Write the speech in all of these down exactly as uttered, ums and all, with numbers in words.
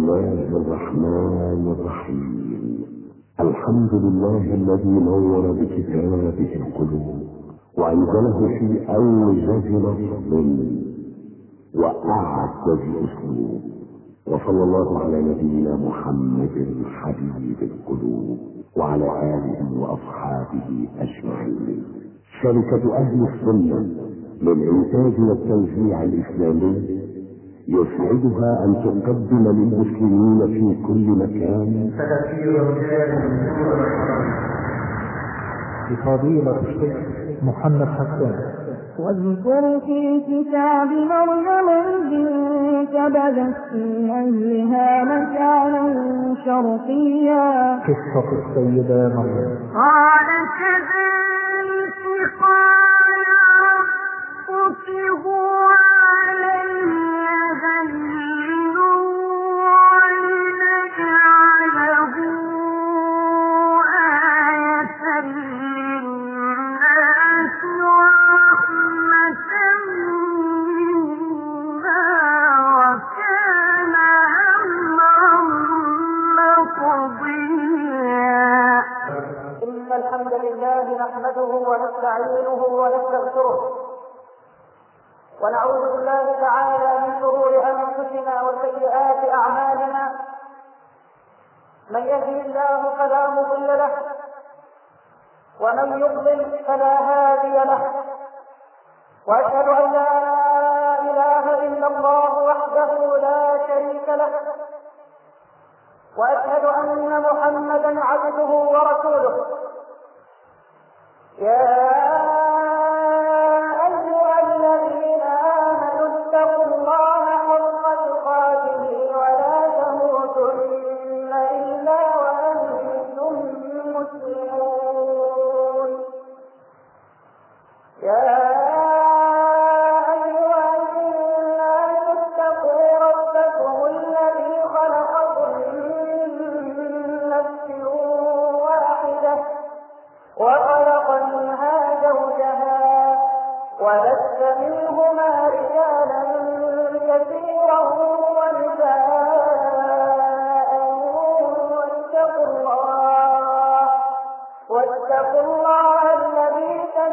الله الرحمن الرحيم. الحمد لله الذي نور بكتابه القلوب وأنزله في أوجز لفظ وأعجز أسلوب، وصلى الله على نبينا محمد حبيب القلوب وعلى آله وأصحابه أجمعين. شركة أهل السنة للإنتاج والتوزيع الإسلامي يسعدها أن تقدم للمسلمين في كل مكان بفضيلة الشيخ محمد حسان. واذكر في كتاب مريم إذ انتبذت من أهلها مكانا شرقيا. قصة السيدة مريم. قال كذلك قال ربك هو علي هين ولنجعله آية للناس ورحمة منا وكان أمرا مقضيا. إن الحمد لله نحمده ونستعينه ونستغفره ونعوذ بالله تعالى من شرور أنفسنا وسيئات أعمالنا. من يهده الله فلا مضل له ومن يضلل فلا هادي له، وأشهد أن لا إله إلا الله وحده لا شريك له، وأشهد أن محمدا عبده ورسوله. يا أيها الذين آمنوا اتقوا الله حق تقاته ولا تموتن إلا وأنتم مسلمون. يا أيها الناس اتقوا ربكم الذي خلقكم من نفس واحدة وخلق منها زوجها وبث منهما رجالا كثيرا ونساء واتقوا الله واتقوا الله الذي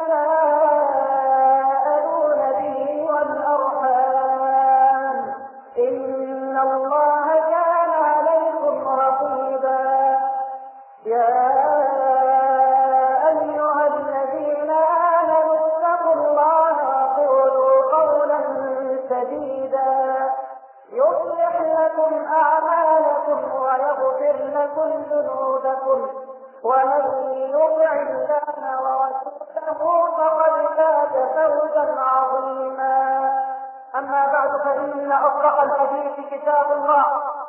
تساءلون به والأرحام إن الله كان عليكم رقيبا. يا أيها الذين آمنوا اتقوا الله وقولوا قولا سديدا يصلح لكم أعمالكم ويغفر لكم ذنوبكم، ومن يطع الله ورسوله فقد فاز فوزا عظيما. أما بعد، فإن أصدق الحديث كتاب الله،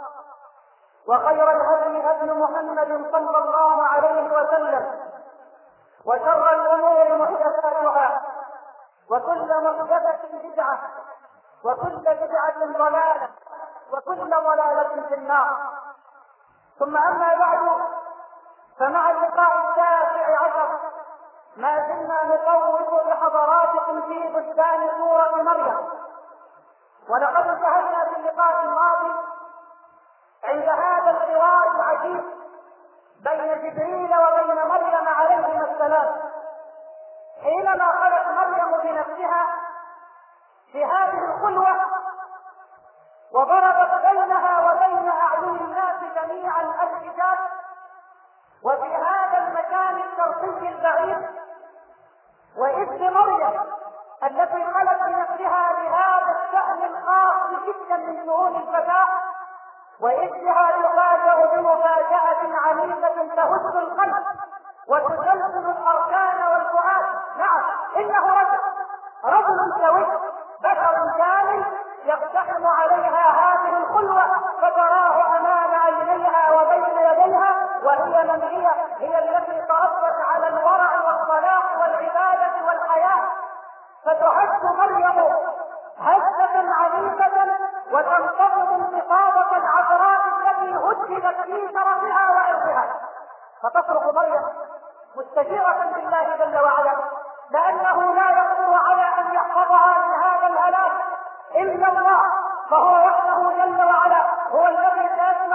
وخير الهدي هدي محمد صلى الله عليه وسلم، وشر الأمور محدثاتها، وكل محدثة بدعة، وكل بدعة ضلالة، وكل ضلالة في النار. ثم أما بعد، فمع اللقاء التاسع عشر ما زلنا نطوف بحضراتكم في بستان سورة مريم، ولقد انتهينا في اللقاء الماضي عند هذا الحوار العجيب بين جبريل وبين مريم عليهما السلام، حينما خلت مريم بنفسها في هذه الخلوة وضربت بينها وبين أعين الناس جميعا الحجاب، وفي هذا المكان الشرقي البعيد، وإذ مريم التي خلت بنفسها بهذا الشأن الخاص جدا من شؤون الفتاة، وإذها تفاجأ بمفاجأة عنيفة تهز القلب وتزلزل الأركان والفؤاد. نعم، إنه رجل رجل سوي بشر كامل يقتحم عليها هذه الخلوة، فتراه أمام عينيها وبين يديها، وهي من هي؟ هي التي تربت على الورع والصلاح والعبادة والحياة، فتهز مريم هزة عنيفة وتنتقم انتقاضة عذراء التي هددت في شرفها وعرضها، فتصرخ مريم مستجيرة بالله جل وعلا، لأنه لا يقدر على أن يحفظها من هذا الهلاك إلا الله، فهو وحده جل وعلا هو الذي ذات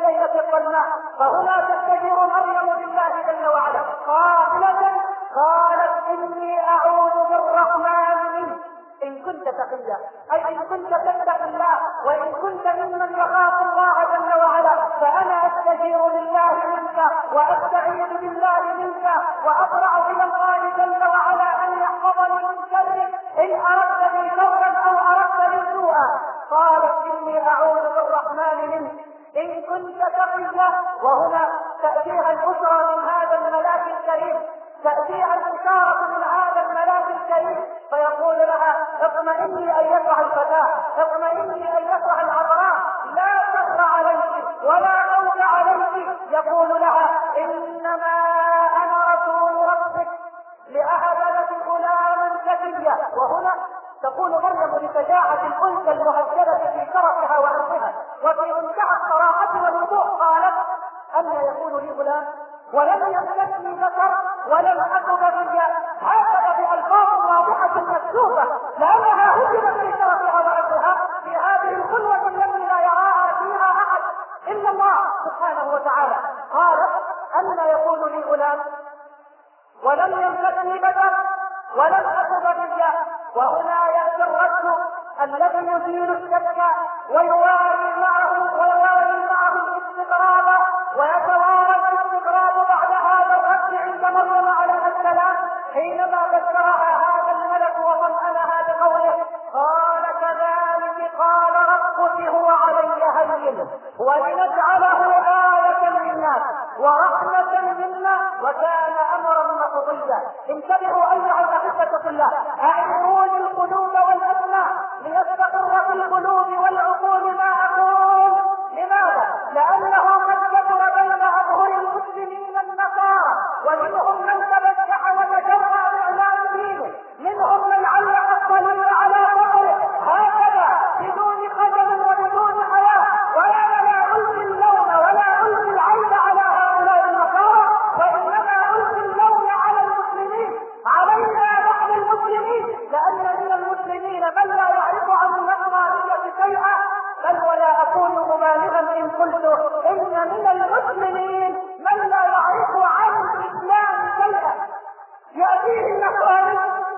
الليلة الظلماء. فهنا تستجير مريم بالله جل وعلا قائلة قالت إني أعوذ بالرحمن منك إن كنت تقيا، أي إن كنت تتقي الله وإن كنت ممن يخاف الله جل وعلا، فأنا أستجير بالله منك وأستعيذ بالله منك وأبرأ إلى الله جل وعلا أن يحفظني من شرك إن أردت لي شرا أو أردت لي سوءا. قالت إني أعوذ بالرحمن منك إن كنت تقيا. وهنا تأتيها البشرى من هذا الملاك الكريم، تأتيها البشارة من هذا الملاك الكريم فيقول لها اطمئني أيتها الفتاة، اطمئني أيتها العذراء، لا تخر عليك ولا خوف عليك. يقول لها إنما أنا رسول ربك لأهب لك غلاما زكيا. وهنا تقول مريم بشجاعة الأنثى المهذبة في شرفها وعرضها وفي منتهى الصراحة والوضوح قالت أن يكون لي غلام ولم يمسسني بشر ولم أك بغيا، هكذا بألفاظ واضحة مكتوبة لأنها هجمت في شرفها وعرضها في هذه الخلوة التي لا يراها فيها أحد إلا الله سبحانه وتعالى. قالت أن يكون لي غلام ولم يمسسني بشر ولم أك بغيا. وهنا يأتي الرد الذي يزيل الشك ويواري معه ويواري معه الاستغراب ويتوارى الاستغراب بعد هذا الرد عند مريم عليه السلام حينما ذكرها هذا الملك وطمأنها بقوله قال كذلك قال ربك هو علي هين ولنجعله آية للناس ورحمة منا وكان أمرا مقضيا. انتبهوا أيها الأحبة في الله، أعيروني القلوب والأسماع ليستقر في القلوب والعقول ما أقول. لماذا؟ لأنه قد كثر بين أظهر المسلمين النصارى ومنهم من تبجح وتجرأ بإعلان دينه، منهم من علق الصليب على قبره هكذا بدون قدم وبدون حياة. ولا لا ألقي اللوم ولا ألقي العيب على هؤلاء النصارى وإنما ألقي اللوم على المسلمين، علينا نحن المسلمين، لأن من المسلمين من لا يعرف عن النصرانية شيئا، بل ولا أكون مبالغا إن قلت إن من المسلمين من لا يعرف عن الإسلام شيئا. يأتيه النصراني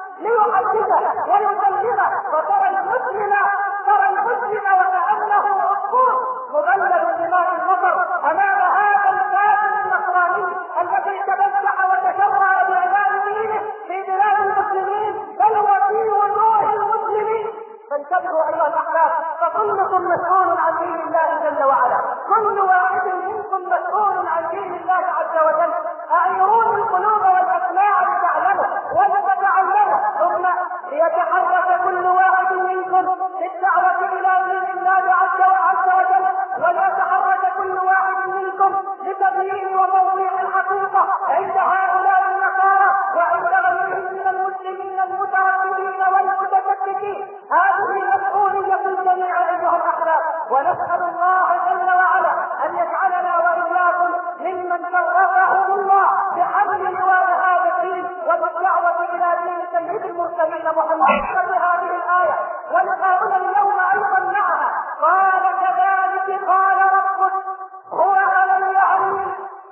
ليحدثه ويبلغه فترى المسلم ترى المسلم وكأنه عصفور مبلل بماء المطر أمام هذا الكافر النصراني الذي تبجح وتجرأ بإعلان دينه في بلاد المسلمين بل وفي وجوه المسلمين. فانتبهوا أيها الأحباب، فكلكم مسؤول عن دين الله جل وعلا، كل واحد منكم مسؤول عن دين الله عز وجل. أعيرون القلوب والأسماع لتعلموا ولتتعلموا ثم ليتحرك كل واحد منكم بالدعوة إلى دين الله عز وجل، وليتحرك كل واحد منكم لتبيين وتوضيح الحقيقة عند هؤلاء النصارى وعند غيرهم من المسلمين المترددين والمتشككين. هذه مسؤولية الجميع أيها الأحباب، ونسأل الله جل وعلا أن يجعلنا وإياكم ممن شرفه الله بحمل لواء هذا الدين وبالدعوة إلى دين سيد المرسلين محمد. هذه الآية ولقاؤنا اليوم أيضا معها قال كذلك قال ربك هو علي هين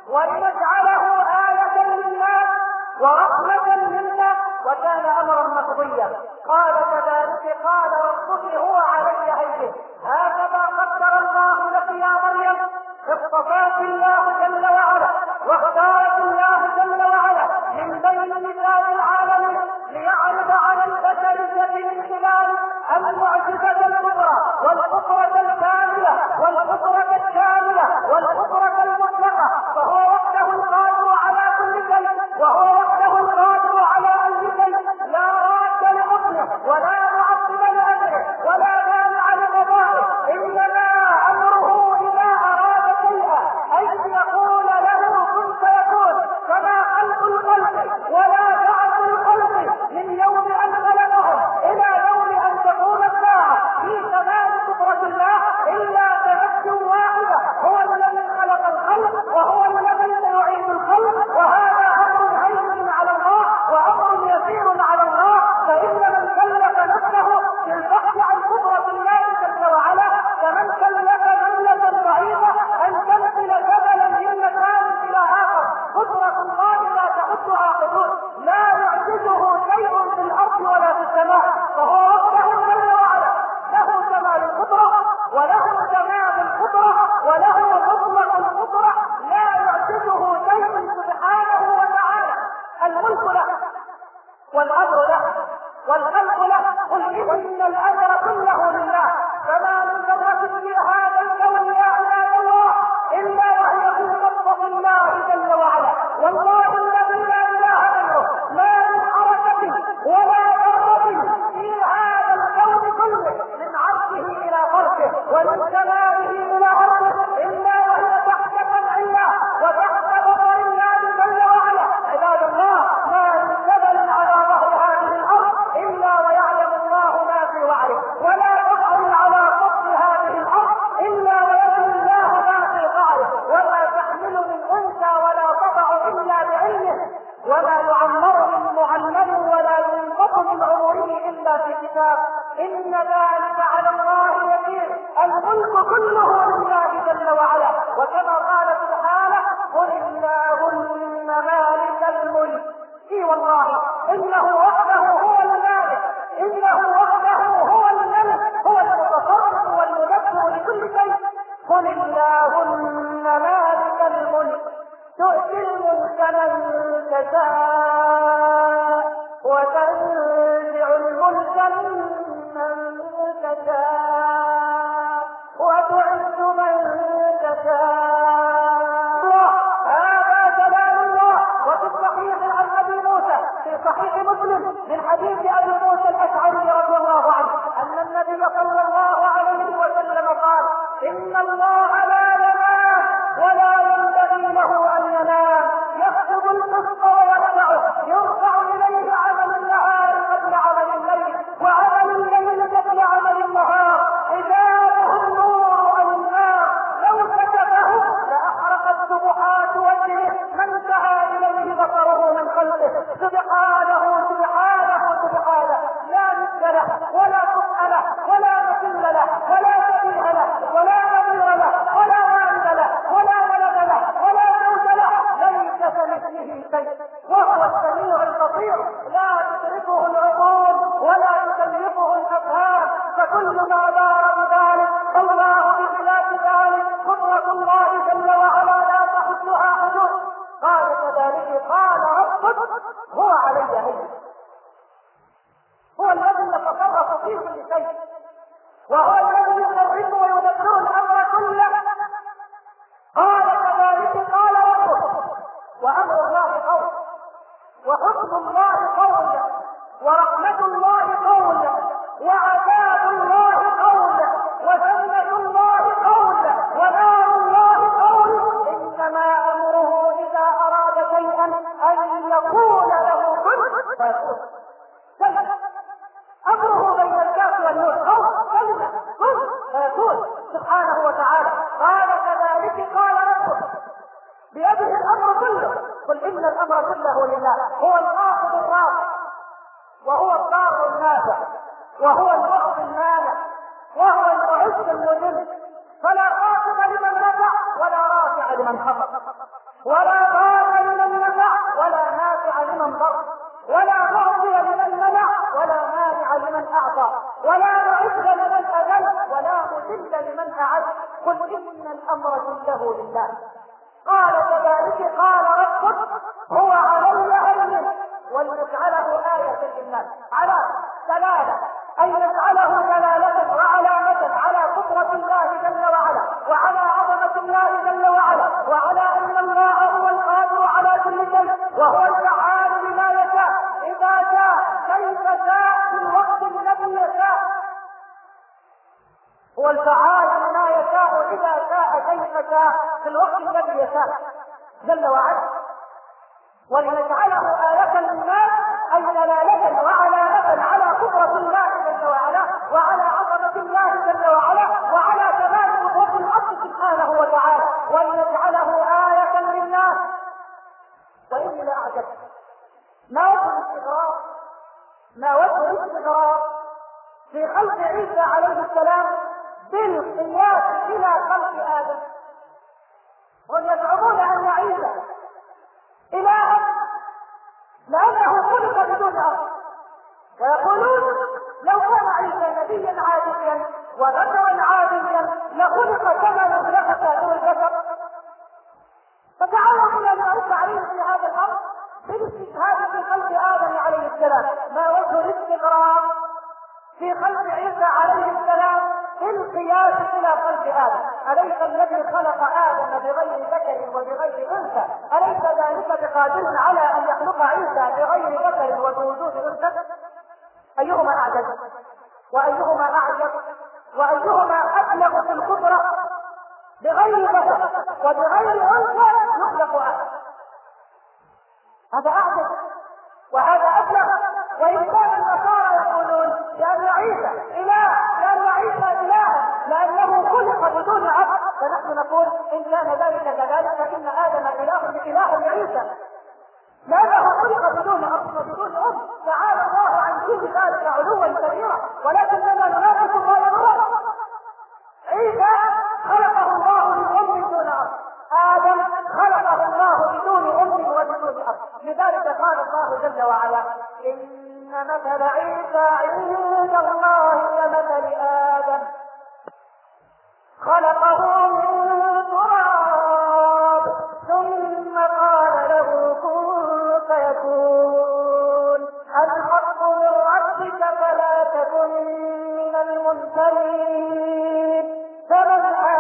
ولنجعله آية للناس ورحمة منا وكان أمرا مقضيا. قال كذلك قال ربك هو علي هين، هكذا قدر الله لك يا مريم، اصطفاك الله جل وعلا واختارك الله جل وعلا من بين نساء العالمين ليعرض على البشرية من خلال المعجزة الكبرى والقدرة الكاملة والقدرة الشاملة والقدرة المطلقة. فهو وحده القادر على كل شيء وهو وحده القادر على أي شيء، لا راد لحكمه ولا معقب لأمره ولا مانع لقضائه، إنما أمره إذا أراد شيئا أن يقول له كن فيكون، كما خلق الخلق ولا بعث الخلق من يوم أن خلقهم إلى يوم أن تقوم الساعة في تمام قدرة الله إلا كنفس واحدة هو الذي خلق الخلق وهو الذي سيعيد الخلق، وهذا أمر هين على الله وأمر يسير على الله. فإن من كلف نفسه بالبحث عن قدرة وله تمام القدرة وله مطلق القدرة، لا يعجزه شيء سبحانه وتعالى. الملك له والأمر له والخلق له. قل إن الأمر كله لله، فما من ذرة في هذا الكون يا عباد الله إلا وهي في خطة الله جل وعلا. والله الذي لا إله غيره، ما من حركة ولا ذرة في هذا الكون كله من عرشه إلى فرشه ومن سمائه إلى أرضه إلا وهي تحت سمع الله وتحت بصر الله جل وعلا. عباد الله، ما من جبل على ظهر هذه الأرض إلا ويعلم الله ما في وعره، ولا بحر على سطح هذه الأرض إلا ويعلم الله ما في قعره، وما تحمل من أنثى ولا تضع إلا بعلمه، وما يعمر من معلم ولا ينقص من عمره إلا في كتاب. إن ذلك على الله يسير. الملك كله لله جل وعلا. وكما قال سبحانه قل اللهم مالك الملك. اي والله انه وحده هو المالك، انه وحده هو الملك، هو المتصرف والمدبر لكل شيء. قل اللهم مالك الملك تؤتي الملك من تشاء وتنزع الملك ممن تشاء وتعز من تشاء. هذا جلال الله. وفي الصحيح عن ابي موسى في صحيح مسلم من حديث ابي موسى الاشعري رضي الله عنه ان النبي صلى الله عليه وسلم قال ان الله لا ينام ولا ينبغي له ان ينام، يخفض القسط ويرفعه، يرفع اليه عمل النهار قبل عمل الليل وعمل الليل قبل عمل النهار. حجابه النور او النار، لو كتبه لاحرقت سبحات وجهه ما انتهى اليه بصره من خلقه. سبحانه سبحانه سبحانه، لا مثل له ولا كفء له ولا مثل له ولا شبيه له ولا نظير له ولا والد له ولا ولد له ولا زوج له، ليس كمثله شيء وهو السميع البصير. لا تدركه العقول ولا تكلفه الافهام، فكل ما دار بذلك الله بخلاف ذلك. قدرة الله جل وعلا لا تحدها حدود. قال كذلك قال ربك هو علي هين، هو الذي يتصرف في كل شيء، وهو الذي يقرب ويدبر الامر كله. قال كذلك قال ربك. وامر الله قول، وحكم الله قول، ورحمة الله قول، وعذاب الله قول، وجنة الله قول، ونار الله قول. انما امره اذا اراد شيئا ان يقول له كن فيكون. امره بين الكاف والنور قول، كلمه كن فيكون سبحانه وتعالى. قال كذلك قال ربك بيده الامر كله. قل ان الامر كله لله، هو الخافض الرافع وهو الضار النافع وهو المعطي المانع وهو المعز المذل. فلا خافض لمن نفع ولا رافع لمن خفض، ولا ضار لمن نفع ولا نافع لمن ضر، ولا معطي لمن منع ولا مانع لمن اعطى، ولا معز لمن اذل ولا مذل لمن اعز. قل ان الامر كله لله. قال كذلك قال ربك هو علي هين، ولنجعله آية للناس. على دلالة أي نجعله دلالة وعلامة على قدرة الله جل وعلا وعلى عظمة الله جل وعلا وعلى أن الله هو القادر على كل شيء وهو الفعال لما يشاء إذا شاء كيف شاء في الوقت الذي يشاء. هو الفعال لما يشاء إذا شاء كيف شاء في الوقت الذي يشاء جل وعلا. ولنجعله آية للناس أي دلالة وعلامة على قدرة الله جل وعلا وعلى عظمة الله جل وعلا وعلى كمال قدرة الحق سبحانه وتعالى. ولنجعله آية للناس. وإني لأعجب ما وجه الاستغراب ما وجه الاستغراب في خلق عيسى عليه السلام بالقياس إلى خلق آدم. هم يزعمون أن عيسى إله لأنه خلق بدون أرض، ويقولون لو كان عيسى نبيا عاديا وبشرا عاديا لخلق كما خلق سائر البشر. فتعالوا الى ما ارد عليه في هذا الامر بالاستشهاد في قلب ادم عليه السلام. ما وجه الاستغراب في قلب عيسى عليه السلام بالقياس الى قلب ادم؟ اليس الذي خلق ادم بغير ذكر وبغير انثى اليس ذلك بقادر على ان يخلق عيسى بغير ذكر وبوجود انثى؟ ايهما اعجز وايهما اعجب وايهما ابلغ في القدره؟ بغير ذكر وبغير انثى يخلق ادم، هذا اعجب وهذا ابلغ. وان كان النصارى يقولون بان عيسى اله، لان عيسى اله لانه خلق بدون اب، فنحن نقول ان كان ذلك كذلك فان ادم اله باله لعيسى لانه خلق بدون اب وبدون ام. تعالى الله عن كل ذلك علوا كبيرا، ولكننا نناقش ما يرون. عيسى خلقه الله من ام دون اب، ادم خلقه الله بدون ام وبدون اب. لذلك قال الله جل وعلا ان مثل عيسى عند الله كمثل ادم خلقه من تراب ثم قال له كن فيكون. الحق من ربك فلا تكن من الممترين. فمن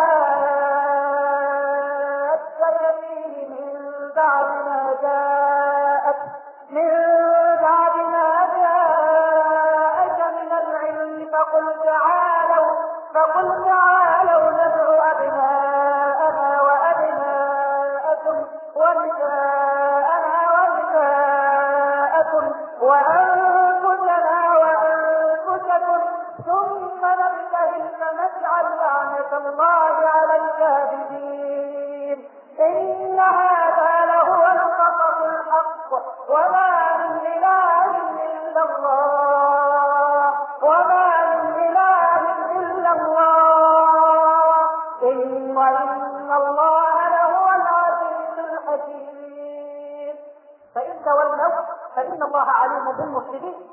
حاجك فيه من بعد ما جاءك من بعد ما جاءك من العلم فقل تعالوا فقل تعالوا ندعو أبناءنا وأبناءكم ونساءنا ونساءكم وأنفسنا وأنفسكم ثم نبتهل فنجعل لعنة الله على الكاذبين. إن هذا لهو القصص الحق وما من إله إلا الله وما من إله إلا الله إن الله لهو العزيز الحكيم. فإن تولوا فإن الله عليم بالمفسدين.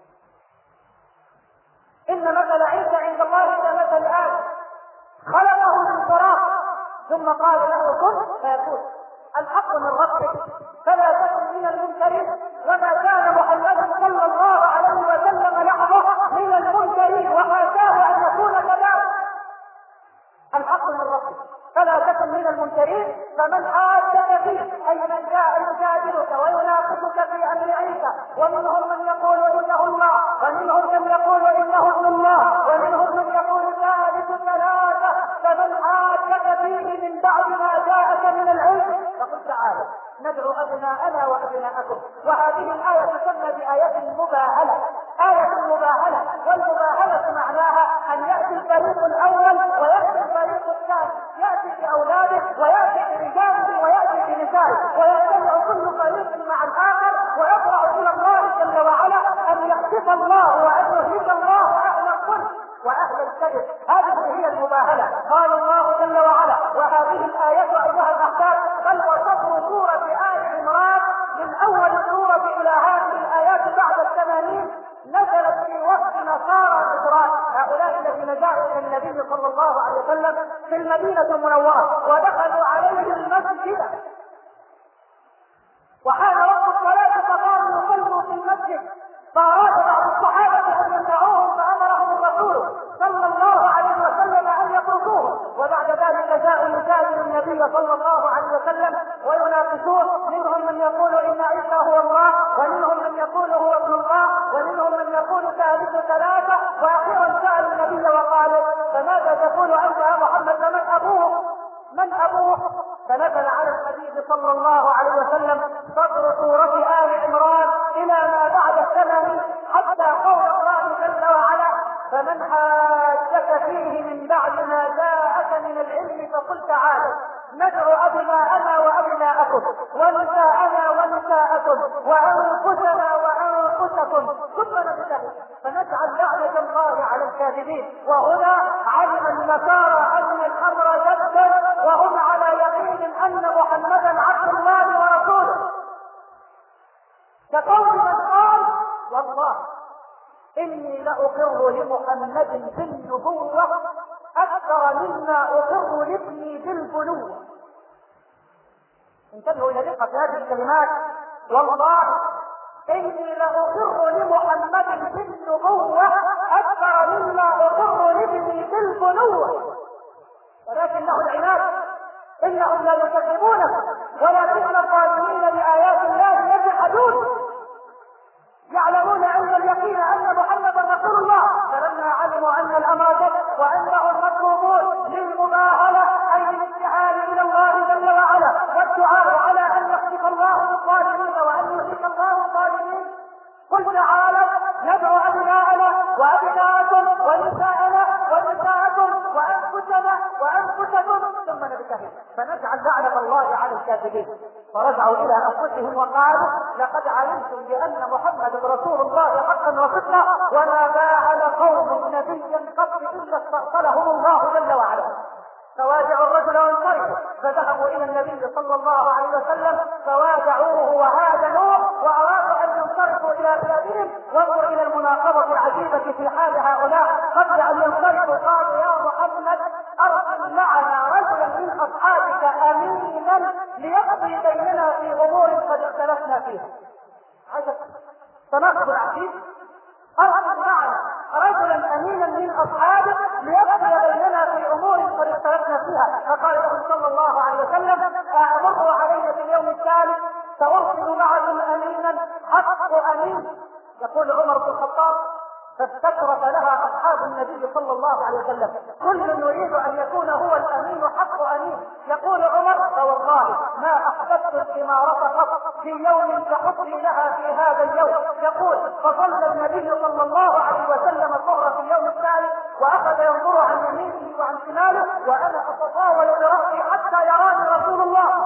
إن مثل عيسى عند الله كمثل آدم خلقه من تراب ثم قال له كن فيكون. الحق من ربك فلا تكن من الممترين. وما كان محمد صلى الله عليه وسلم لحظه من الممترين وحاشاه ان يكون كذلك. الحق من ربك فلا تكن من الممترين. فمن حاجك فيه اي من جاء يجادلك ويناقشك في امر عيسى ومنهم من يقول انه الله ومنهم من يقول انه ابن الله ومنهم من يقول ثالث ثلاثه. فمن حاجك فيه من بعد ما جاءك من العلم فقل تعالى ندعو ابناءنا وابناءكم. وهذه الايه تسمى بايه المباهله. ايه المباهله، والمباهله معناها ان ياتي الفريق الاول وياتي الفريق الثاني، ياتي باولاده وياتي برجاله وياتي بنسائه ويجتمع كل فريق مع الاخر ويطلع الى الله جل وعلا ان يخسف الله وان يهلك الله اهل الكل واهل الكذب. هذه هي المباهله. قال الله جل وعلا وهذه الايه ايها الاحباب بل وصفر سوره ال عمران من اول السوره الى هذه الايات بعد الثمانين نزلت في وقت نصارى الإسرائيل، هؤلاء الذين جاءوا الى النبي صلى الله عليه وسلم في المدينه المنوره ودخلوا عليه المسجد وحان وقت الصلاه فقاموا يصلوا في المسجد فاراد بعض الصحابه ان يمنعوهم فامرهم الرسول صلى الله عليه وسلم ان يتركوه. وبعد ذلك جاءوا يجادلوا النبي صلى الله عليه وسلم ويناقشوه. منهم من يقول ان عيسى هو الله ومنهم من يقول هو ابن الله ومنهم من يقول ثالث ثلاثه. واخيرا سالوا النبي وقالوا فماذا تقول انت يا محمد فمن ابوه من ابوه؟ فنزل على الحبيب صلى الله عليه وسلم صدر سوره ال عمران الى ما بعد الثمانين حتى قول الله جل وعلا فمن حاجك فيه من بعد ما جاءك من العلم فقل تعالوا ندعو ابناءنا وابناءكم ونساءنا ونساءكم وانفسنا وانفسكم ثم نبتهل فنجعل لعنة الله على الكاذبين. وهنا علم النصارى ان الامر جد وهم على يقين ان محمدا عبد الله ورسوله. كقول من قال والله إني لأقر لمحمد بالنبوة أكثر مما أقر لابني بالبنوة. انتبهوا إلى دقة هذه الكلمات. والله إني لأقر لمحمد بالنبوة أكثر مما أقر لابني بالبنوة، ولكنه العناد، إنهم لا يكذبونه ولكن الظالمين بآيات الله يجحدون. يعلمون علم اليقين أن محمدا رسول الله، فلما علموا أن الأمر جد وأنهم مطلوبون للمباهلة أي للابتهال إلى الله جل وعلا والدعاء على أن يخلف الله الظالمين وأن يهلك الله الظالمين، قل تعالى ندعو أبناءنا وأبناءكم ونساءنا ونساءكم وأنفسنا وأنفسكم ثم نبتهل فنجعل لعنة الله على الكاذبين. فرجعوا إلى أنفسهم وقالوا لقد علمتم بأن محمد رسول الله حقا وصدقا وما باعل قوم نبيا قط إلا استأصلهم الله جل وعلا. فواجعوا الرجل وانصرفوا فذهبوا الى النبي صلى الله عليه وسلم فواجعوه وهاجنوه وارادوا ان ينصرفوا الى بلادهم. وانظر الى المناقضه العجيبه في حال هؤلاء. قبل ان ينصرفوا قالوا يا محمد ارسل معنا رجلا من اصحابك امينا ليقضي بيننا في امور قد اختلفنا فيها. عجب تناقض العجيب. ارسل معنا رجلا امينا من اصحابك ليقضي بيننا في امور قد اختلفنا فيها. فقال له صلى الله عليه وسلم امره علي في اليوم الثالث سارسل معكم امينا حق امين. يقول عمر بن الخطاب فاستشرف لها اصحاب النبي صلى الله عليه وسلم كل يريد ان يكون هو الامين حق امين. يقول عمر فوالله ما احببت الاماره قط في يوم كحبي لها في هذا اليوم. يقول فظل النبي صلى الله عليه وسلم الظهر في اليوم الثالث واخذ ينظر عن يمينه وعن شماله وانا اتطاول براسي حتى يراني رسول الله،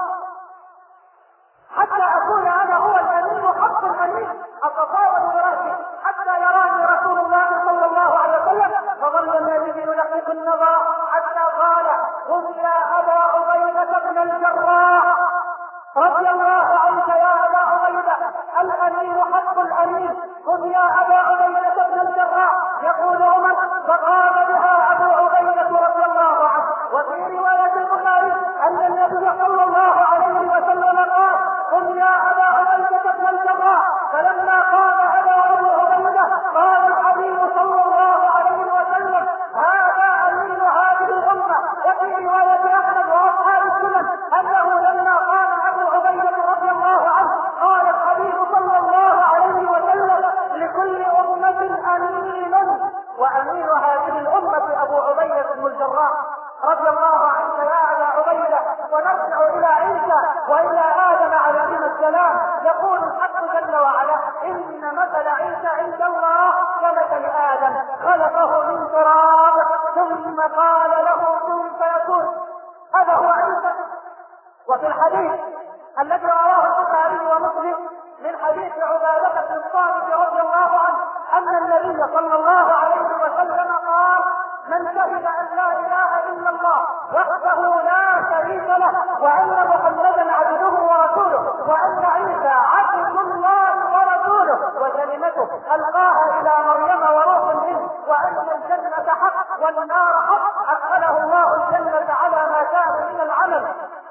حتى اكون انا هو الامين حق الامين. اتطاول براسي حتى يراني رسول الله صلى الله عليه وسلم. فظل النبي يلقط النظر حتى قال قم يا ابا عبيده بن الجراح رضي الله عنك يا ابا عبيده الامين حق الامين. قم يا ابا عبيده بن الجراح. يقول عمر فقام بها ابو عبيده رضي الله عنه. وفي روايه البخاري ان النبي صلى الله عليه وسلم قال قم يا ابا عبيده بن الجراح. فلما قام ابا عبيده قال الحبيب صلى الله عليه وسلم هذا امين هذه الامه. وفي روايه احمد واصحاب السنن انه لما قام ابو عبيده رضي الله عنه قال الحبيب صلى الله عليه وسلم لكل امه امين وامين هذه الامه ابو عبيده بن الجراح رضي الله عنك يا ابا عبيده. ونرجع الى عيسى والى ادم عليهما السلام. يقول الحق جل وعلا ان مثل عيسى عند الله كمثل ادم خلقه من تراب ثم قال له كن فيكون. هذا هو عيسى. وفي الحديث الذي رواه البخاري ومسلم من حديث عباده بن الصامت رضي الله عنه ان النبي صلى الله عليه وسلم قال من شهد ان لا اله الا الله وحده لا شريك له وان محمدا عبده ورسوله وان عيسى عبد الله ورسوله وكلمته القاها الى مريم وروح منه وان الجنه حق والنار حق ادخله الله الجنه على ما كان من العمل.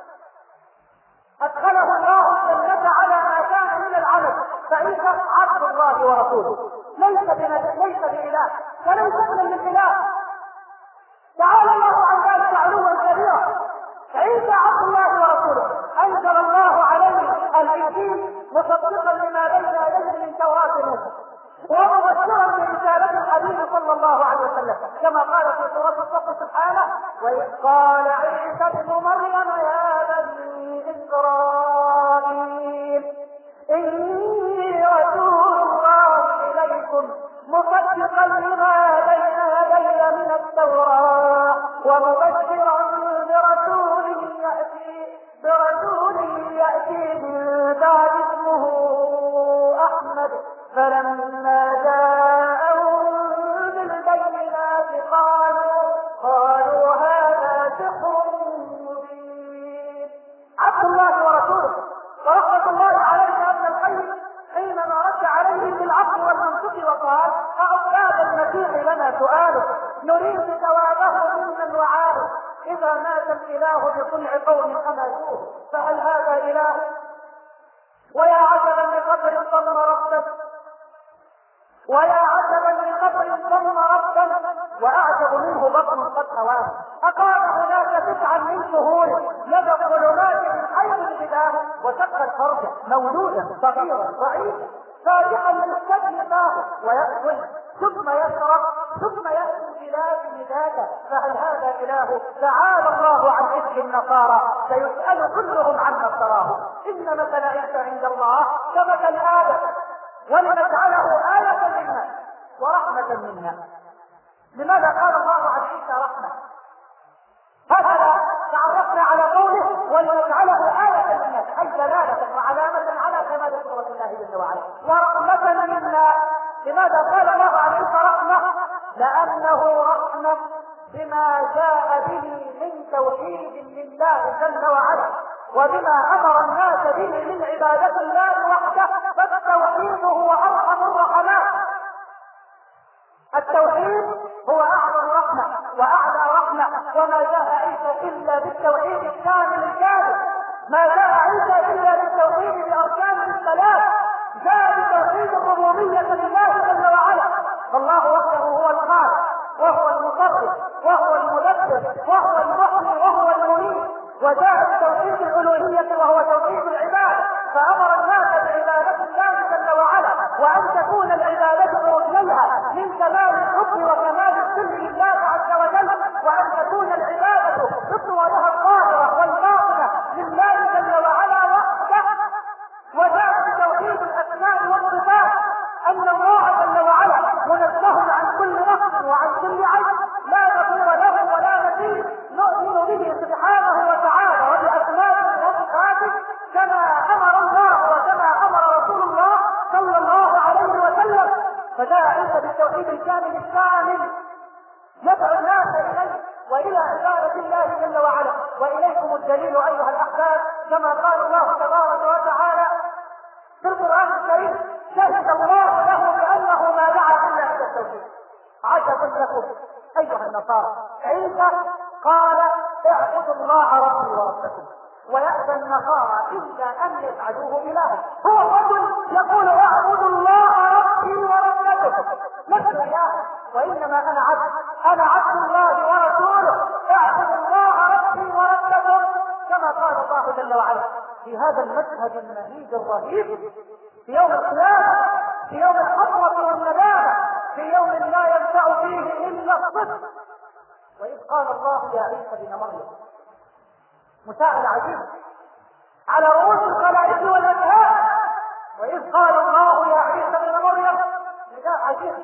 ادخله الله الجنه على ما كان من العمل. فعيسى عبد الله ورسوله ليس بنبي ليس باله وليس من الاله. تعالى الله عن ذلك علوا كبيرا. عيسى عبد الله ورسوله انزل الله عليه الانجيل مصدقا لما بين يديه من توراة موسى ومبشرا برسالة الحبيب صلى الله عليه وسلم كما قال في سورة الصف سبحانه وإذ قال عيسى ابن مريم يا بني إسرائيل إني رسول الله إليكم مصدقا لما بين يدي من التوراة ومبشرا برسول يأتي برسول يأتي من بعد اسمه أحمد فلما جاءهم بالبينات قالوا قالوا هذا سحر مبين. عبد الله ورسوله. ورحمة الله عليه ابن القيم حينما رد عليه بالعقل والمنطق وقال باب المسيح لنا سؤاله نريد ثوابه ممن وعاله إذا مات الإله بصنع قوم أماتوه فهل هذا إله؟ ويا عجبا لقبر ضم ربا ويا عجبا لقبر ضم ربا وأعجب منه بطن قد هواه أقام هناك تسعا من شهور لدى الظلمات من حيث الجبال وشق الفرج مولودا صغيرا ضعيفا فاتحا للسجن فاه ويأكل ثم يشرب ثم يأتي البلاد مدادا فهل هذا إله؟ تعالى الله عن إفك النصارى سيسأل كلهم عن نصراه إن مثل عيسى عند الله كمثل آدم ولنجعله آية للناس ورحمة منا. لماذا قال الله عن عيسى رحمة؟ هكذا تعرفنا على قوله ولنجعله آية للناس أي دلالة وعلامة على كمال قدرة الله جل وعلا ورحمة منا. لماذا قال الله عن عيسى رحمة؟ لأنه رحمة بما جاء به من توحيد لله جل وعلا وبما أمر الناس به من عبادة الله وحده فالتوحيد هو أرحم الرحمات. التوحيد هو أعظم رحمة وأعلى رحمة وما جاء عيسى إلا بالتوحيد الكامل الكامل ما جاء عيسى إلا بالتوحيد بأركان الثلاث جاء بتوحيد الربوبية لله جل وعلا فالله وحده هو الخالق وهو المصرف وهو المدبر وهو المحيي وهو المميت وجاء بتوحيد الألوهية وهو توحيد العبادة فأمر الناس بعبادة الله جل وعلا وأن تكون العبادة ركنيها من كمال الحب وكمال الذل لله عز وجل وأن تكون العبادة بصورها الظاهرة والباطنة لله جل وعلا وحده وجاء بتوحيد الأسماء والصفات أن الله جل وعلا منزه عن كل نقص وعن كل عيب لا نظير له ولا مثيل نؤمن به سبحانه وتعالى وبأسمائه وصفاته كما أمر الله وكما أمر رسول الله صلى الله عليه وسلم فجاء عيسى بالتوحيد الكامل الكامل يدعو الناس إليه وإلى عبادة الله جل وعلا وإليكم الدليل أيها الأحباب كما قال الله تبارك وتعالى في القرآن الكريم شهد الله له بأنه ما دعا إلا إلى التوحيد. عجبا لكم أيها النصارى عيسى قال اعبدوا الله ربي وربكم ويأبى النصارى إلا أن يجعلوه إلها هو الرجل يقول اعبدوا الله ربي وربكم لست إله وإنما أنا عبد أنا عبد الله ورسوله اعبدوا الله ربي وربكم كما قال الله جل وعلا في هذا المشهد المهيج الرهيب في يوم القيامة في يوم الحسرة والندامة في يوم لا ينفع فيه إلا الصدق. وإذ قال الله يا عيسى بن مريم مساءلة عجيبة على رؤوس الخلائق والأذهان وإذ قال الله يا عيسى بن مريم نداء عجيب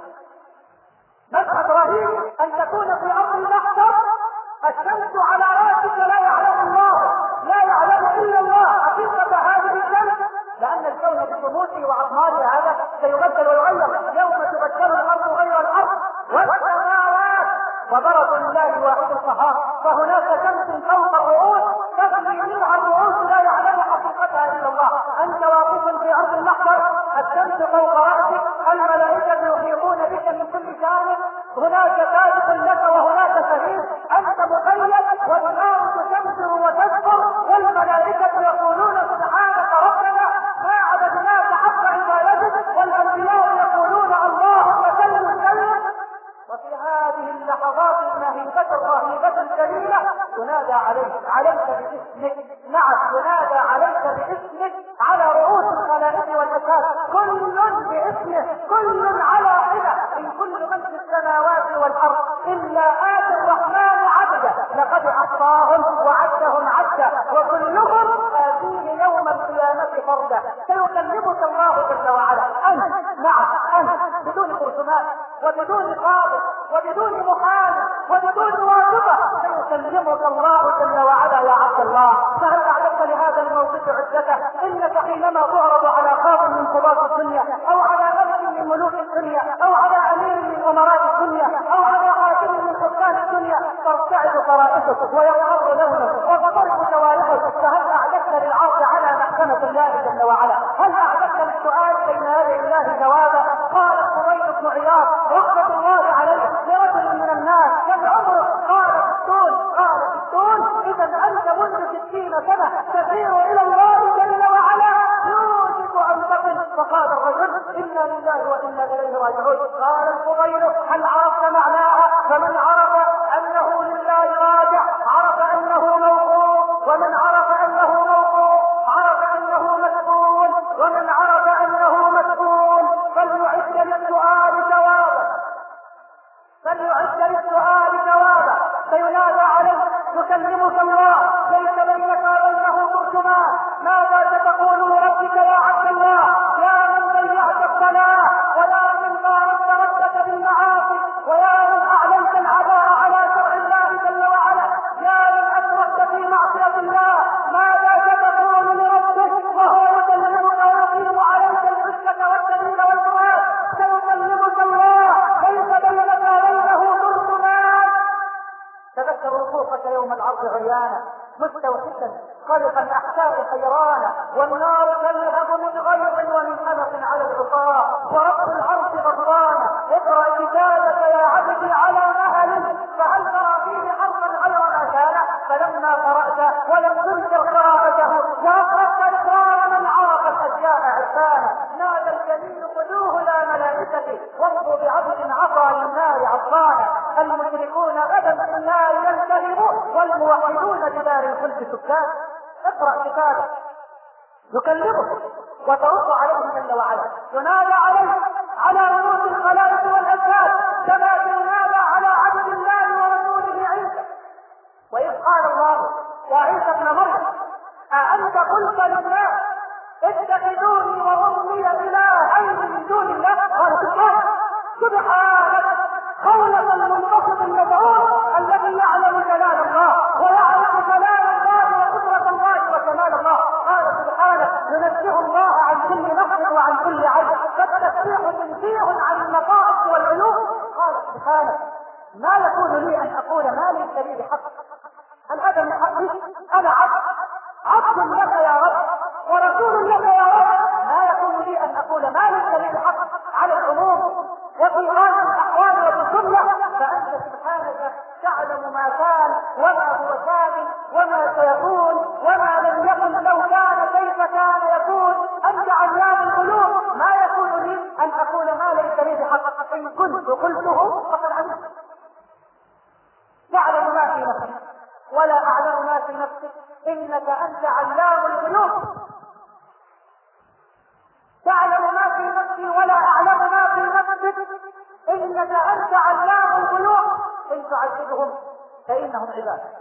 مشهد رهيب أن تكون في أرض المحشر الشمس على رأسك لا يعلم الله لا يعلم إلا الله حقيقة هذه الشمس لأن الكون بشموسه وأقماره هذا سيبدل ويغير يوم تبدل الأرض غير الأرض والسماوات وبرزوا لله واحد القهار فهناك شمس فوق الرؤوس تغني منها الرؤوس لا يعلم حقيقتها إلا الله أنت واقف في أرض المحشر الشمس فوق رأسك الملائكة يحيطون بك من كل جانب هناك سابق لك وهناك شهيد أنت مقيد والنار تشمس وتسفر والملائكة يقولون سبحانك ربنا ما عبدناك حق عبادتك والأنبياء يقولون اللهم سلم سلم وفي هذه اللحظات المهيبة الرهيبة الجليلة تنادى عليك عليك باسمك نعم تنادى عليك باسمك على رؤوس الخلائق والأساس كل باسمه كل على حدة إن كل من في السماوات والأرض إلا آتي الرحمن عبدا لقد أحصاهم وعدهم عدا وكلهم آتيه يوم القيامة فردا سيكلمك الله جل وعلا أنت نعم أنت بدون خرسومات وبدون قاضي وبدون محامي وبدون واجبة سيكلمك الله جل وعلا يا عبد الله فهل أعددت لهذا الموقف عدته إنك حينما تعرض على قاض من قضاة الدنيا أو على ملك من ملوك الدنيا أو على أمير من أمراء الدنيا أو على حاكم من حكام الدنيا ترتعد فرائسك ويقر لونه وتضرب جوارحك فهل أعددت للعرض على محكمة عظمة الله جل وعلا. هل أعددت للسؤال بين يدي الله جوابا؟ قال الفضيل بن عياض رحمة الله عليه لرجل من الناس كم عمره؟ قال ستون. قال ستون؟ إذا أنت منذ ستين سنة تسير إلى الله جل وعلا يوشك أن تقل. فقال الرجل إنا لله وإنا إليه راجعون. قال الفضيل هل عرفت معناها؟ فمن عرف أنه لله راجع عرف أنه موقوف، ومن عرف أنه موقوف عرف أنه مسؤول، ومن عرف أنه مسؤول فليعد للسؤال جوابا، فليعد للسؤال جوابا. فينادى عليه يكلمك الله ليس بينك وبينه ترجمان. ماذا ستقول لربك يا عبد الله يا من ضيعت الصلاة، ويا من باركت ربك بالمعاصي، ويا من أعلنت العداء على شرع الله جل وعلا، يا من أسرفت في معصية الله. ماذا ستقول لربك وهو يكلمك ويقيم عليك الحجة والدليل والبرهان؟ سيكلمك الله ليس بينك وبينه ترجمان. تذكر وقوفك يوم العرض عريانا مستوحشا قلقا احشاء حيرانا، والنار تلهب من غيظ ومن قلق على العصاه، ورب العرش غضبانا. اقرا كتابك يا عبدي على مهل، فهل ترى فيه حرفا غير ما كان؟ فلما قرات ولم تنكر قراءته واقرات اقرار من عرف الاشياء عرفانا، نادى الجليل خذوه لا ملائكتي وامضوا بعبد عصى للنار عصانا. المشركون غدا في النار يلتهبون والموحدون بدار الخلد سكان. اقرا كتابك يكلمك وترد عليه جل وعلا، ينادى عليه على وجود الخلائق والأجساد كما ينادى على عبد الله ورسوله عيسى. وإذ قال الله يا عيسى ابن مريم أأنت قلت للناس اتخذوني وأمي إلهين من دون الله؟ قال سبحانك سبحانك خولة المنتصف المدعوم الذي يعلم جلال الله ويعلم جلال الله وقدرة الله وكمال الله. قال سبحانه ينزه الله عن كل نقص وعن كل عيب، فالتسبيح تنزيه عن النقائص والعيوب. قال سبحانه ما يكون لي ان اقول ما ليس لي بحق. هل هذا من حقي؟ انا عبد عبد لك يا رب ورسول لك يا رب. ما يكون لي ان اقول ما ليس لي بحق على العموم وفي هذه الاحوال وبالجمله، فانت سبحانك تعلم ما كان وما هو كان وما سيكون وما لم يكن لو كان كيف كان يكون. انت علام القلوب. ما يكون لي ان اقول ما ليس لي بحق، ان كنت قلته فقد علمت. تعلم ما في نفسك ولا اعلم ما في نفسك، انك انت علام القلوب. تعلم ما في نفسي ولا اعلم ما في نفسك، انك انت علام القلوب. ان تعذبهم فانهم عبادك،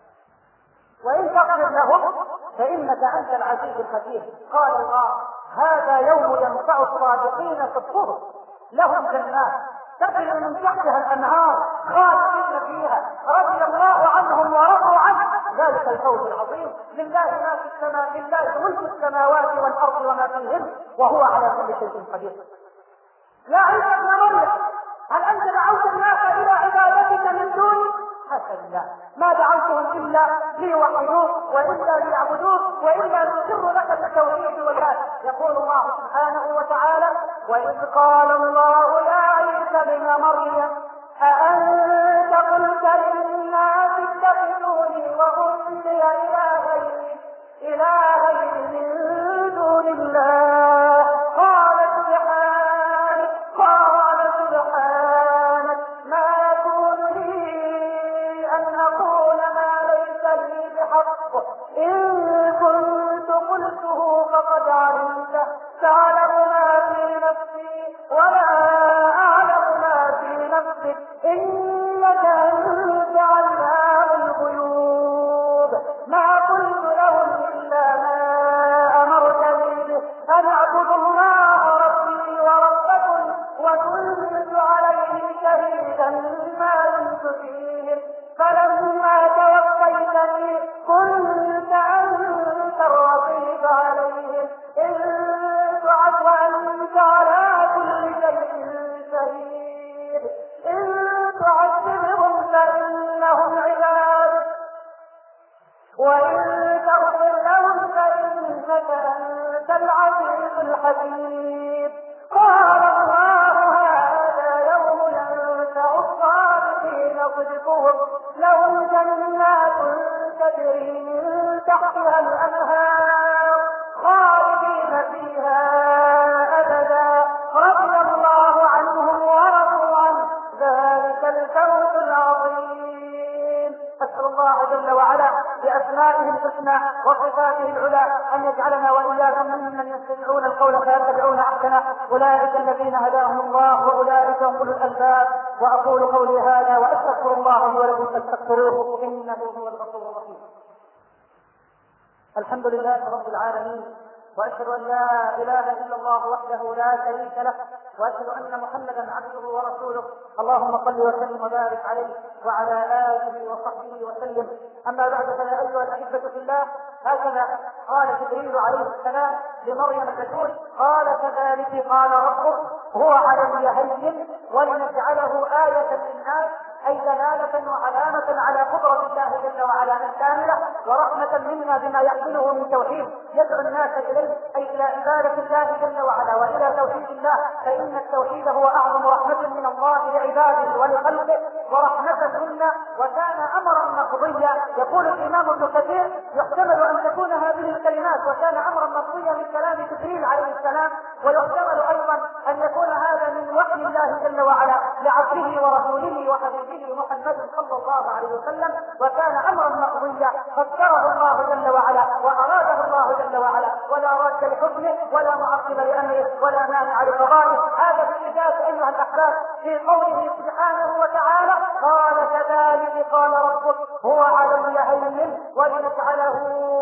وان تغفر لهم فانك انت العزيز الحكيم. قال الله هذا يوم ينفع الصادقين صدقهم، لهم جنات تجري من تحتها الانهار خالدين فيها رضي الله عنهم ورضوا عنه، ذلك الفوز العظيم. لله ما في السماء، لله ملك السماوات والارض وما فيهن وهو على كل شيء قدير. يا عيسى ابن مريم هل انت دعوت الناس الى عبادتك من دوني؟ حاشا لله، ما دعوتهم الا ليوحدوك والا ليعبدوك والا نقر لك بالتوحيد والله. يقول الله سبحانه وتعالى واذ قال الله يا عيسى ابن مريم أأنت قلت للناس اتخذوني وأمي إلهين إلهين من دون الله؟ قال سبحانك قال سبحانك ما يكون لي أن أقول ما ليس لي بحق، إن كنت قلته فقد علمته، تعلم ما في نفسي ولا أعلم ما في نفسك، إنك أنت علام الغيوب. ما قلت لهم إلا ما أمرتني به أن أعبدوا الله ربي وربكم وكنت عليهم شهيدا ما دمت فيهم، فلما توفيتني كنت أنت الرقيب عليهم، إن تعد وأنت على كل شيء شهيد، إن تعذبهم فإنهم عبادك وإن تغفر لهم فإنك الحديد. قال الله هذا يوم ينفع الصادقين صدقهم لهم جنات تجري من تحتها الأنهار خالدين فيها أبدا رضي الله عنهم ورضوا عنه ذلك الفوز العظيم. أسأل الله جل وعلا بأسمائه الحسنى وصفاته العلى أن يجعلنا وإياكم ممن يستمعون القول فيتبعون أحسنه أولئك الذين هداهم الله وأولئك هم أولو الألباب. وأقول قولي هذا وأستغفر الله لي ولكم فاستغفروه إنه هو الغفور الرحيم. الحمد لله رب العالمين، وأشهد أن لا إله إلا الله وحده لا شريك له، وأشهد أن محمدا عبده ورسوله. اللهم صل وسلم وبارك عليه وعلى آله وصحبه وسلم. أما بعد، فيا أيها الأحبة في الله، هكذا قال جبريل عليه السلام لمريم البتول: قال كذلك قال ربك هو علي هين ولنجعله آية للناس، أي دلالة وعلامة على قدرة الله جل وعلا الكاملة، ورحمة منا بما يحمله من توحيد يدعو الناس إليه، أي إلى عبادة الله جل وعلا وإلى توحيد الله، فإن التوحيد هو أعظم رحمة من الله لعباده ولخلقه ورحمة منا، وكان أمرا مقضيا. يقول الإمام ابن كثير: يحتمل أن تكون هذه الكلمات وكان أمرا مقضيا من كلام جبريل عليه السلام، ويحتمل أيضا أن يكون هذا من وحي الله جل وعلا لعبده ورسوله وحبيبه محمد صلى الله عليه وسلم، وكان أمرا مقضيا فسره الله جل وعلا وأراده الله جل وعلا، ولا راد لحكمه ولا معقب لأمره ولا مانع لقضائه. هذا بالإجازة أيها الأحباب في قوله سبحانه وتعالى: قال كذلك قال ربك هو علي هين ولنجعله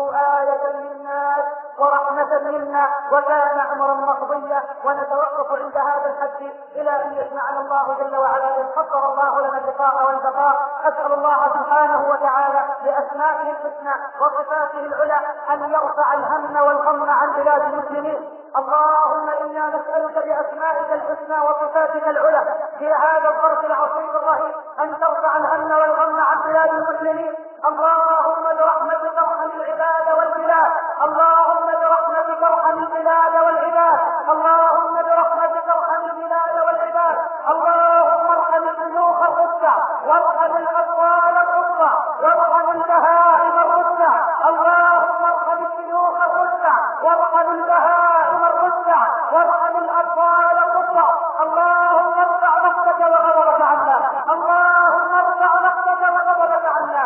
آية للناس ورحمة منا، وكان أمرا مقضيا. ونتوقف عند هذا الحد إلى أن يسمعنا الله جل وعلا إن قدر الله لنا اللقاء والبقاء. أسأل الله سبحانه وتعالى بأسمائه الحسنى وصفاته العلى أن يرفع الهم والغم عن بلاد المسلمين. اللهم إنا نسألك بأسمائك الحسنى وصفاتك العلى في هذا الظرف العصيب الرهيب أن ترفع الهم والغم عن بلاد المسلمين. اللهم برحمتك ارحم العباد والبلاد، اللهم برحمتك ارحم البلاد والعباد، اللهم برحمتك ارحم البلاد والعباد. اللهم ارحم الشيوخ الركع وارحم الأطفال الركع وارحم البهائم الركع. اللهم ارحم الشيوخ الركع وارحم البهائم الركع وارحم الأطفال الركع. اللهم ارفع نفسك وغضبك عنا، اللهم ارفع نفسك وغضبك عنا،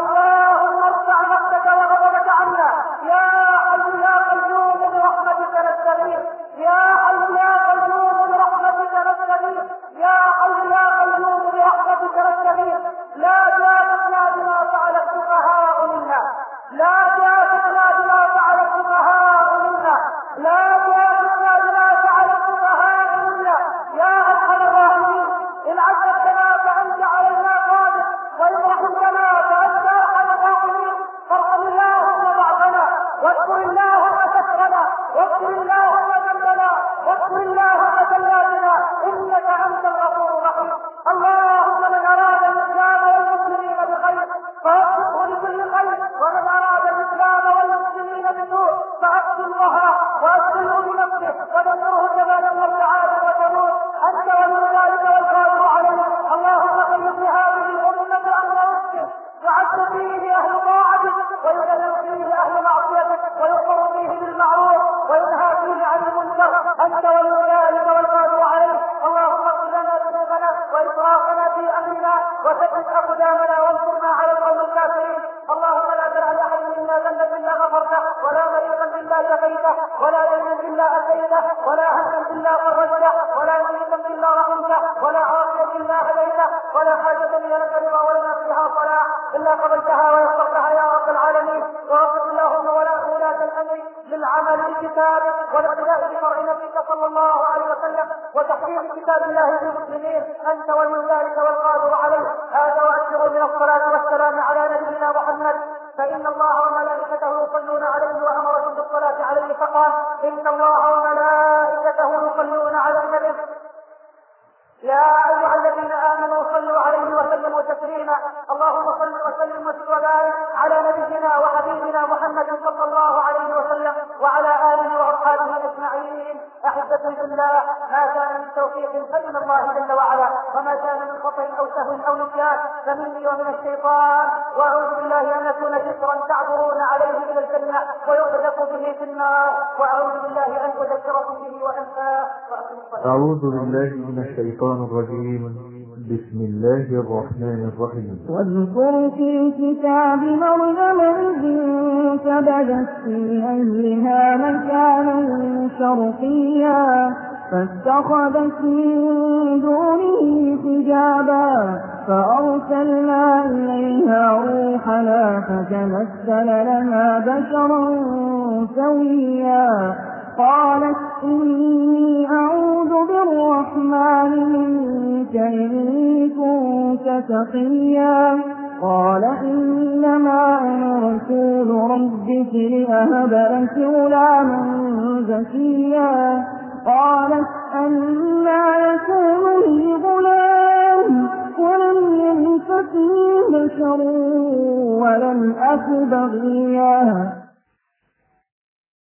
اللهم ارفع نفسك وغضبك عنا. يا حي يا قيوم برحمتك نستغيث، يا حي يا قيوم برحمتك نستغيث، يا حي يا قيوم برحمتك نستغيث. لا جاءتنا بما فعل السفهاء منا، لا جاءتنا بما فعل السفهاء منا، لا جاءتنا بما فعل السفهاء منا. يا أرحم الراحمين، إن عذبتنا فأنت علينا قادر، وإن رحمتنا فأنت أرحم الراحمين. فارحم اللهم ضعفنا، واذكر اللهم كسرنا، واذكر اللهم ذنبنا، واذكر اللهم زلاتنا، إنك أنت الغفور الرحيم. اللهم من أراد الإسلام والمسلمين بخير فوفقه لكل خير، ومن أراد الإسلام والمسلمين بسوء فأقتله وأسلمه بنفسه ودمره كما دمرت عادا وثمود. أنت ولي ذلك والقادر عليه. اللهم خير بهذه الأمة أمر رشد يعز فيه أهل طاعتك ويذل فيه أهل معصيتك، ويؤمر فيه بالمعروف وينهى فيه عن المنكر. أنت ولي ذلك والقادر عليه. اللهم اغفر لنا ذنوبنا وإسرافنا في أمرنا وثبت أقدامنا وانصرنا على القوم الكافرين. اللهم لا تدع لأحد منا ذنبا إلا غفرته، ولا مريضا إلا شفيته، ولا دينا إلا أتيته، ولا هما إلا فرجته، ولا مريضا إلا رحمته، ولا عاصيا إلا هديته، ولا حاجة لك رضا ولنا فيها صلاح إلا قضيتها ويسرتها يا رب العالمين. ووفق اللهم ولا ولاة الأمر للعمل بكتابك والاقتداء بشرع نبيك صلى الله عليه وسلم وتحقيق كتاب الله للمسلمين. أنت ولي ذلك والقادر عليه. هذا وأكثر من الصلاة والسلام على نبينا محمد، فإن الله وملائكته يصلون عليه وأمركم بالصلاة عليه فقال: إن الله وملائكته يصلون على النبي يا أيها الذين آمنوا صلوا عليه وسلموا تسليما. اللهم صل وسلم وبارك على نبينا وحبيبنا محمد صلى الله عليه وسلم وعلى آله وأصحابه وأصحابه أجمعين. أحبة في الله، ما كان من توفيق فمن الله جل وعلا، وما كان من خطأ أو سهو أو نسيان فمني ومن الشيطان، وأعوذ بالله أن أكون جسرا تعبرون عليه إلى الجنة ويغرق به في النار، وأعوذ بالله أن أذكركم به وأنساه. أعوذ بالله من الشيطان الرجيم. بسم الله الرحمن الرحيم. واذكر في الكتاب مريم إذ انتبذت في أهلها مكانا شرقيا فاتخذت من دونه حجابا فأرسلنا إليها روحنا فتمثل لها بشرا سويا قالت إني أعوذ بالرحمن منك إن كنت تقيا قال إنما أنا رسول ربك لأهب لك غلاما زكيا قالت أنى يكون لي غلام ولم يمسسني بشر ولم أك بغيا